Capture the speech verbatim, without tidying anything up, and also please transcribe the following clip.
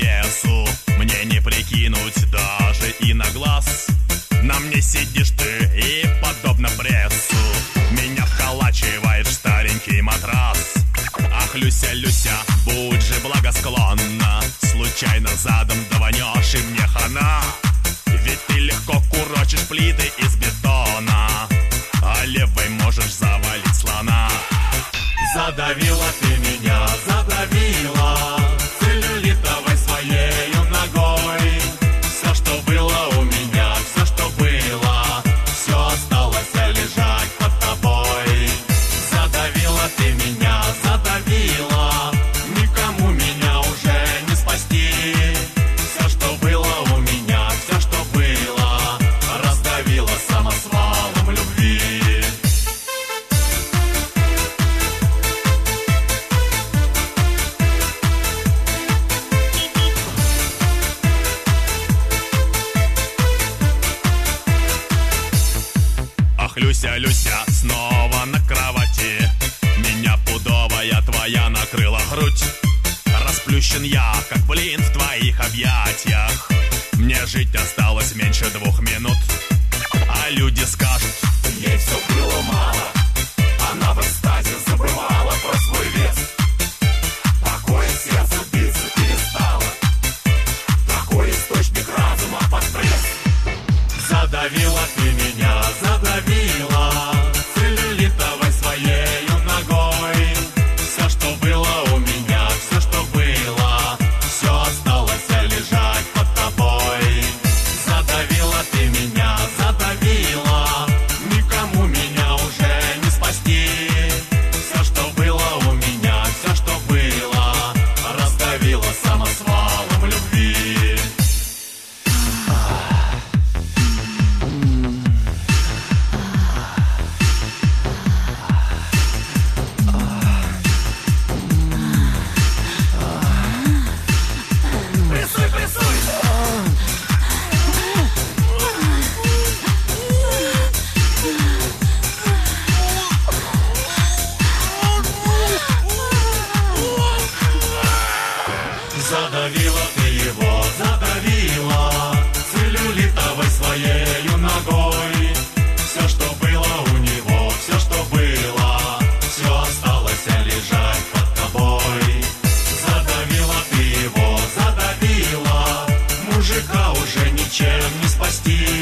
весу. Мне не прикинуть даже и на глаз. На мне сидишь ты и подобно прессу меня вколачивает в старенький матрас. Ах, Люся, Люся, будь же благосклонна, случайно задом даванешь и мне хана. Ведь ты легко курочишь плиты из бетона, а левой можешь завалить слона. Задавила ты меня, задавила целлюлитовой своею ногой. Все, что было у меня, все, что было, все осталось лежать под тобой. Задавила ты меня, задавила, никому меня уже не спасти. Все, что было у меня, все, что было, раздавила самосвалом любви. Ах, Люся, Люся, снова на кровати, меня пудовая твоя накрыла грудь. Расплющен я, как блин в твоих объятиях. Мне жить осталось меньше двух минут. А люди скажут: ей все было мало, она в экстазе забывала про свой вес. Такое сердце биться перестало, такой источник разума под пресс. Задавила ты меня, задавила целлюлитовой своею ногой. Все, что было у меня, все, что было, все осталось лежать под тобой. Задавила ты меня, задавила, никому меня уже не спасти. Все, что было у меня, все, что было, раздавила самосвалом любви. Прессуй, прессуй! Задавила ты его, задавила целлюлитовой своею ногой. Все, что было у него, все, что было, все осталось лежать под тобой. Задавила ты его, задавила, мужика уже ничем не спасти.